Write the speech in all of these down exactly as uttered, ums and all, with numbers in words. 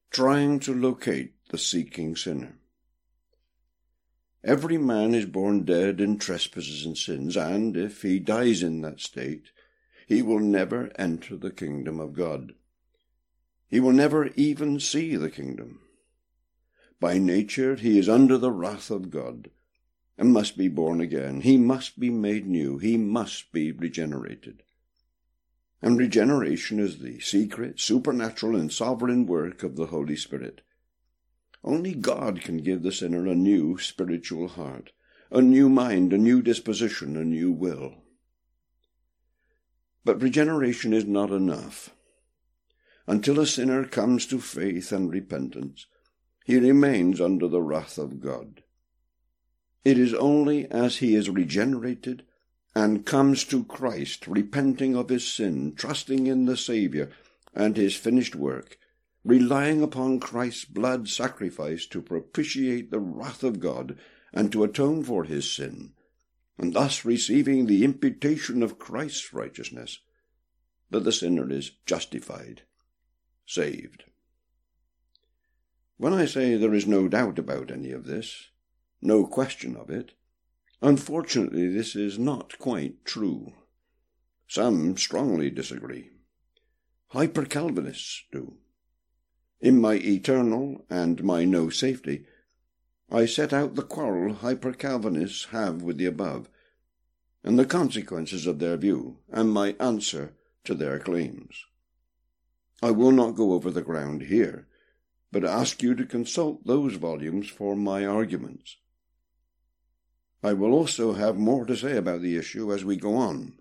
trying to locate the seeking sinner. Every man is born dead in trespasses and sins, and if he dies in that state, he will never enter the kingdom of God. He will never even see the kingdom. By nature he is under the wrath of God, and must be born again. He must be made new. He must be regenerated. And regeneration is the secret, supernatural, and sovereign work of the Holy Spirit. Only God can give the sinner a new spiritual heart, a new mind, a new disposition, a new will. But regeneration is not enough. Until a sinner comes to faith and repentance, he remains under the wrath of God. It is only as he is regenerated and comes to Christ, repenting of his sin, trusting in the Saviour and his finished work, relying upon Christ's blood sacrifice to propitiate the wrath of God and to atone for his sin, and thus receiving the imputation of Christ's righteousness, that the sinner is justified, saved. When I say there is no doubt about any of this, no question of it, unfortunately this is not quite true. Some strongly disagree. Hyper-Calvinists do. In my Eternal and my No Safety, I set out the quarrel Hyper-Calvinists have with the above, and the consequences of their view, and my answer to their claims. I will not go over the ground here, but ask you to consult those volumes for my arguments. I will also have more to say about the issue as we go on.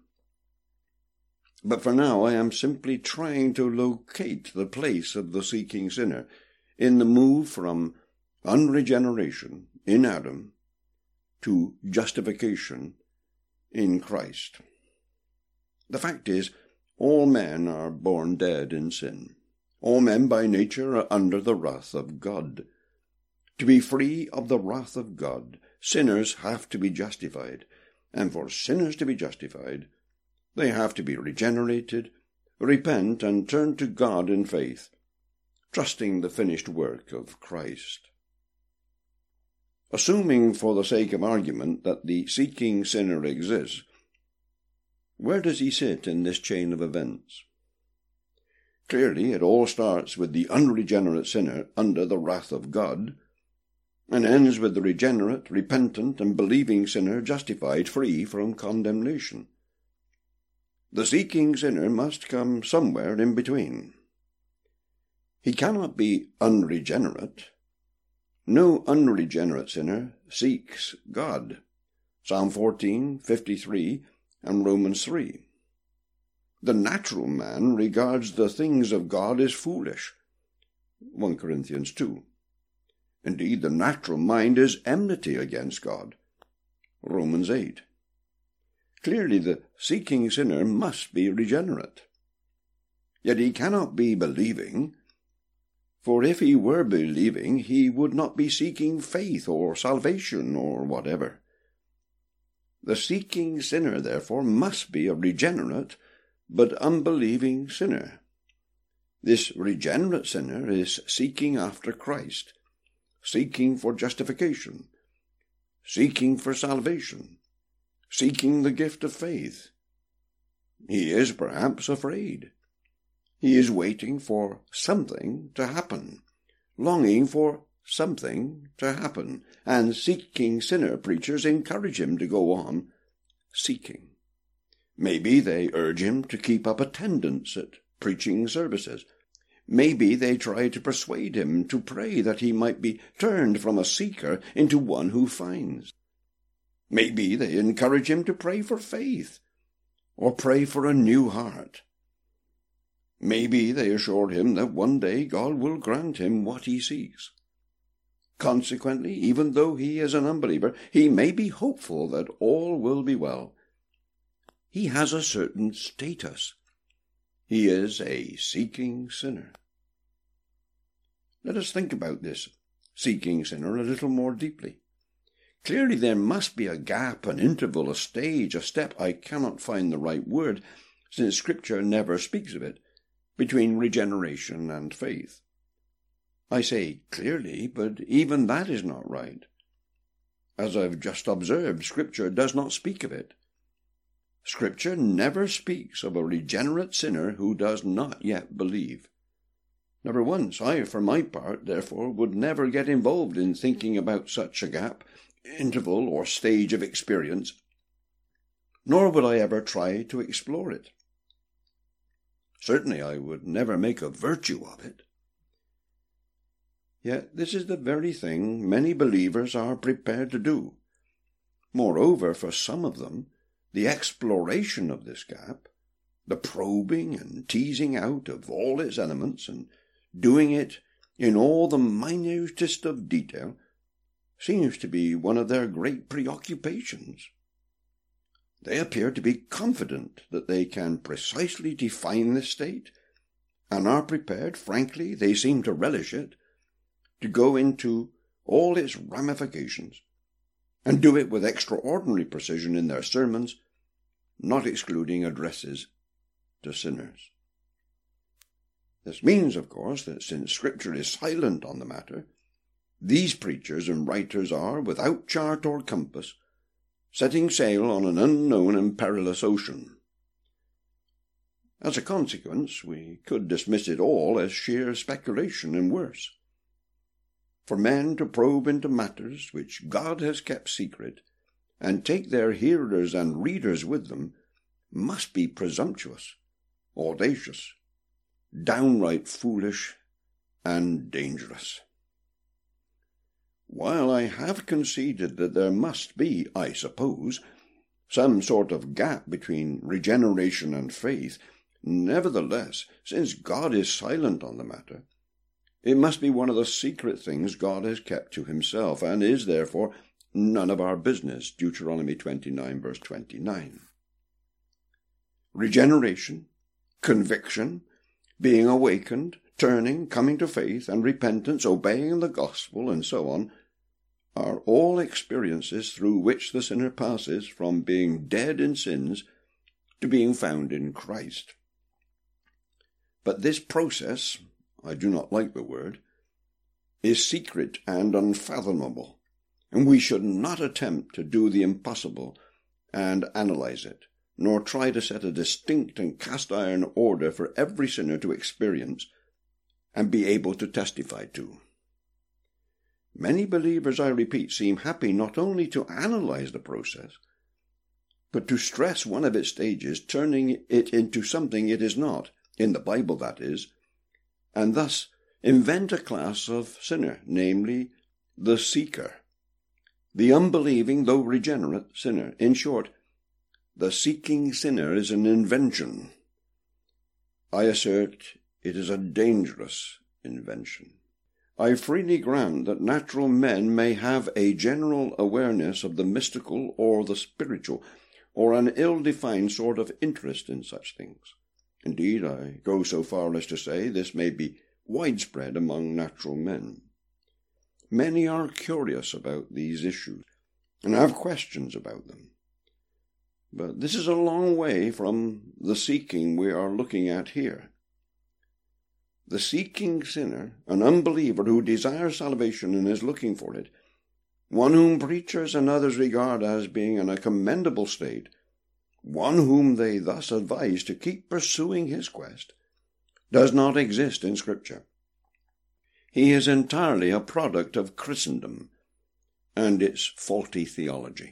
But for now I am simply trying to locate the place of the seeking sinner in the move from unregeneration in Adam to justification in Christ. The fact is, all men are born dead in sin. All men by nature are under the wrath of God. To be free of the wrath of God, sinners have to be justified, and for sinners to be justified, they have to be regenerated, repent, and turn to God in faith, trusting the finished work of Christ. Assuming for the sake of argument that the seeking sinner exists, where does he sit in this chain of events? Clearly, it all starts with the unregenerate sinner under the wrath of God, and ends with the regenerate, repentant, and believing sinner justified, free from condemnation. The seeking sinner must come somewhere in between. He cannot be unregenerate. No unregenerate sinner seeks God. Psalm fourteen, fifty-three, and Romans three. The natural man regards the things of God as foolish. First Corinthians two. Indeed, the natural mind is enmity against God. Romans eight. Clearly, the seeking sinner must be regenerate. Yet he cannot be believing, for if he were believing, he would not be seeking faith or salvation or whatever. The seeking sinner, therefore, must be a regenerate but unbelieving sinner. This regenerate sinner is seeking after Christ, seeking for justification, seeking for salvation, seeking the gift of faith. He is perhaps afraid. He is waiting for something to happen, longing for something to happen, and seeking sinner preachers encourage him to go on seeking. Maybe they urge him to keep up attendance at preaching services. Maybe they try to persuade him to pray that he might be turned from a seeker into one who finds. Maybe they encourage him to pray for faith, or pray for a new heart. Maybe they assure him that one day God will grant him what he seeks. Consequently, even though he is an unbeliever, he may be hopeful that all will be well. He has a certain status. He is a seeking sinner. Let us think about this seeking sinner a little more deeply. Clearly there must be a gap, an interval, a stage, a step, I cannot find the right word, since Scripture never speaks of it, between regeneration and faith. I say clearly, but even that is not right. As I've just observed, Scripture does not speak of it. Scripture never speaks of a regenerate sinner who does not yet believe. Never once. I, for my part, therefore, would never get involved in thinking about such a gap, interval, or stage of experience, nor would I ever try to explore it. Certainly I would never make a virtue of it. Yet this is the very thing many believers are prepared to do. Moreover, for some of them, the exploration of this gap, the probing and teasing out of all its elements, and doing it in all the minutest of detail, seems to be one of their great preoccupations. They appear to be confident that they can precisely define this state, and are prepared, frankly, they seem to relish it, to go into all its ramifications, and do it with extraordinary precision in their sermons, not excluding addresses to sinners. This means, of course, that since Scripture is silent on the matter, these preachers and writers are, without chart or compass, setting sail on an unknown and perilous ocean. As a consequence, we could dismiss it all as sheer speculation and worse. For men to probe into matters which God has kept secret, and take their hearers and readers with them, must be presumptuous, audacious, downright foolish, and dangerous. While I have conceded that there must be, I suppose, some sort of gap between regeneration and faith, nevertheless, since God is silent on the matter, it must be one of the secret things God has kept to himself, and is, therefore, none of our business. Deuteronomy twenty-nine, verse twenty-nine. Regeneration, conviction, being awakened, turning, coming to faith and repentance, obeying the gospel, and so on, are all experiences through which the sinner passes from being dead in sins to being found in Christ. But this process, I do not like the word, is secret and unfathomable, and we should not attempt to do the impossible and analyze it, nor try to set a distinct and cast-iron order for every sinner to experience and be able to testify to. Many believers, I repeat, seem happy not only to analyze the process, but to stress one of its stages, turning it into something it is not, in the Bible that is, and thus invent a class of sinner, namely, the seeker, the unbelieving though regenerate sinner. In short, the seeking sinner is an invention. I assert it is a dangerous invention. I freely grant that natural men may have a general awareness of the mystical or the spiritual, or an ill-defined sort of interest in such things. Indeed, I go so far as to say this may be widespread among natural men. Many are curious about these issues, and have questions about them. But this is a long way from the seeking we are looking at here. The seeking sinner, an unbeliever who desires salvation and is looking for it, one whom preachers and others regard as being in a commendable state, one whom they thus advise to keep pursuing his quest, does not exist in Scripture. He is entirely a product of Christendom and its faulty theology.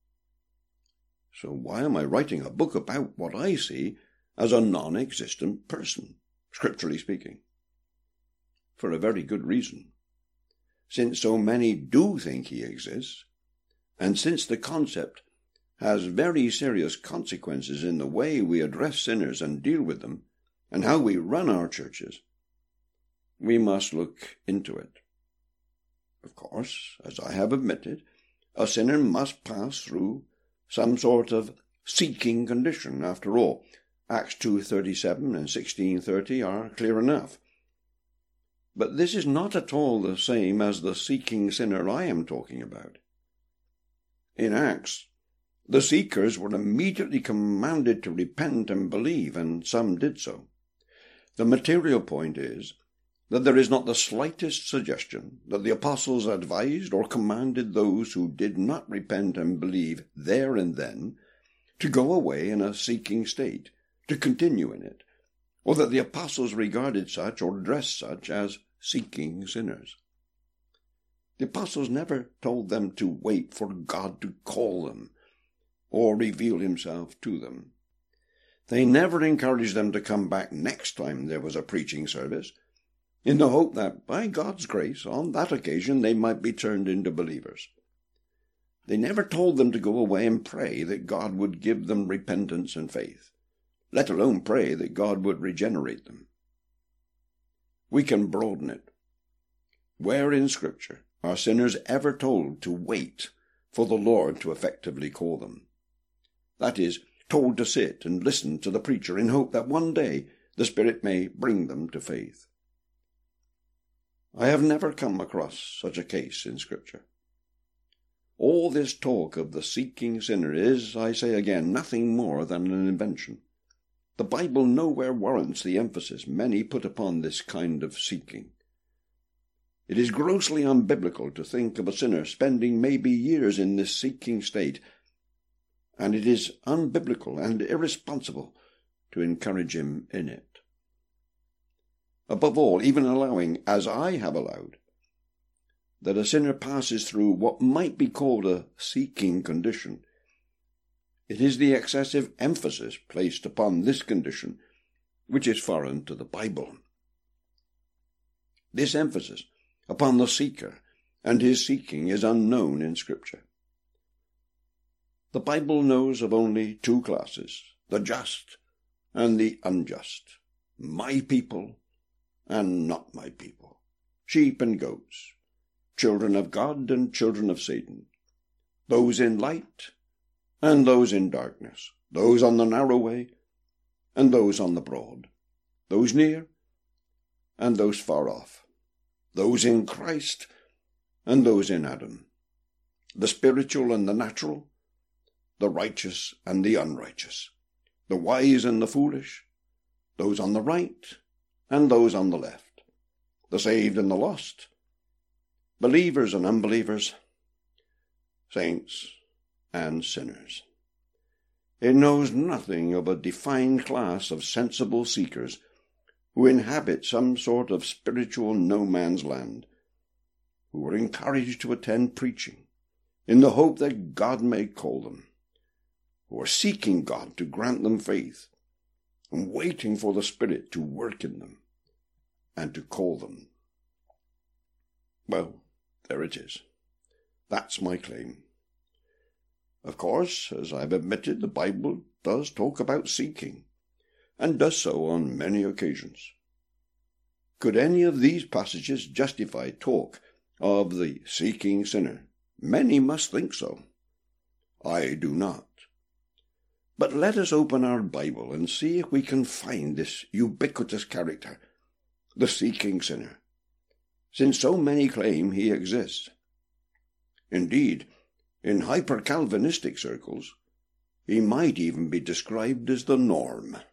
So why am I writing a book about what I see as a non-existent person, scripturally speaking? For a very good reason. Since so many do think he exists, and since the concept has very serious consequences in the way we address sinners and deal with them, and how we run our churches, we must look into it. Of course, as I have admitted, a sinner must pass through some sort of seeking condition. After all, Acts two thirty-seven and sixteen thirty are clear enough. But this is not at all the same as the seeking sinner I am talking about. In Acts, the seekers were immediately commanded to repent and believe, and some did so. The material point is that there is not the slightest suggestion that the apostles advised or commanded those who did not repent and believe there and then to go away in a seeking state, to continue in it, or that the apostles regarded such or addressed such as seeking sinners. The apostles never told them to wait for God to call them or reveal himself to them. They never encouraged them to come back next time there was a preaching service, in the hope that, by God's grace, on that occasion they might be turned into believers. They never told them to go away and pray that God would give them repentance and faith, let alone pray that God would regenerate them. We can broaden it. Where in Scripture are sinners ever told to wait for the Lord to effectively call them? That is, told to sit and listen to the preacher in hope that one day the Spirit may bring them to faith. I have never come across such a case in Scripture. All this talk of the seeking sinner is, I say again, nothing more than an invention. The Bible nowhere warrants the emphasis many put upon this kind of seeking. It is grossly unbiblical to think of a sinner spending maybe years in this seeking state, and it is unbiblical and irresponsible to encourage him in it. Above all, even allowing, as I have allowed, that a sinner passes through what might be called a seeking condition, it is the excessive emphasis placed upon this condition which is foreign to the Bible. This emphasis upon the seeker and his seeking is unknown in Scripture. The Bible knows of only two classes, the just and the unjust, my people and not my people, sheep and goats, children of God and children of Satan, those in light and those in darkness, those on the narrow way and those on the broad, those near and those far off, those in Christ and those in Adam, the spiritual and the natural, the righteous and the unrighteous, the wise and the foolish, those on the right and those on the left, the saved and the lost, believers and unbelievers, saints and sinners. It knows nothing of a defined class of sensible seekers who inhabit some sort of spiritual no-man's land, who are encouraged to attend preaching in the hope that God may call them, who are seeking God to grant them faith and waiting for the Spirit to work in them and to call them. Well, there it is. That's my claim. Of course, as I've admitted, the Bible does talk about seeking, and does so on many occasions. Could any of these passages justify talk of the seeking sinner? Many must think so. I do not. But let us open our Bible and see if we can find this ubiquitous character, the seeking sinner, since so many claim he exists. Indeed, in hyper-Calvinistic circles, he might even be described as the norm.